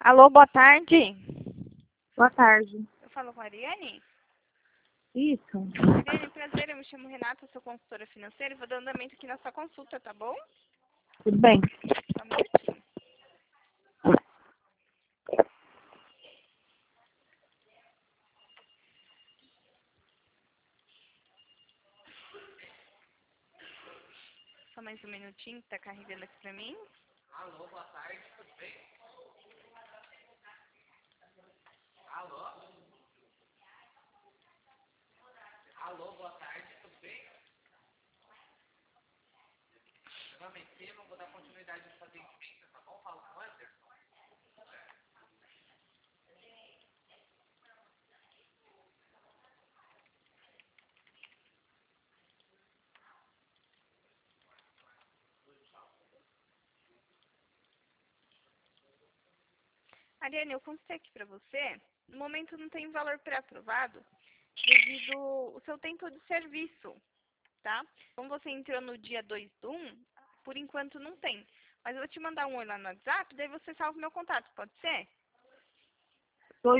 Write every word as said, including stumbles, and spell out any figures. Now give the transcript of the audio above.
Alô, boa tarde. Boa tarde. Eu falo com a Ariane? Isso. Ariane, prazer, eu me chamo Renata, sou consultora financeira e vou dar andamento aqui na sua consulta, tá bom? Tudo bem? Só um minutinho. Só mais um minutinho que tá carregando aqui pra mim. Alô, boa tarde, tudo bem? Alô? Alô, boa tarde, tudo bem? Meu nome é Estevam, vou dar continuidade nesse atendimento, tá bom? Fala com o Anderson. Ariane, eu consultei aqui pra você. No momento não tem valor pré-aprovado devido ao seu tempo de serviço, tá? Como você entrou no dia dois do um, por enquanto não tem. Mas eu vou te mandar um oi lá no WhatsApp, daí você salva o meu contato, pode ser?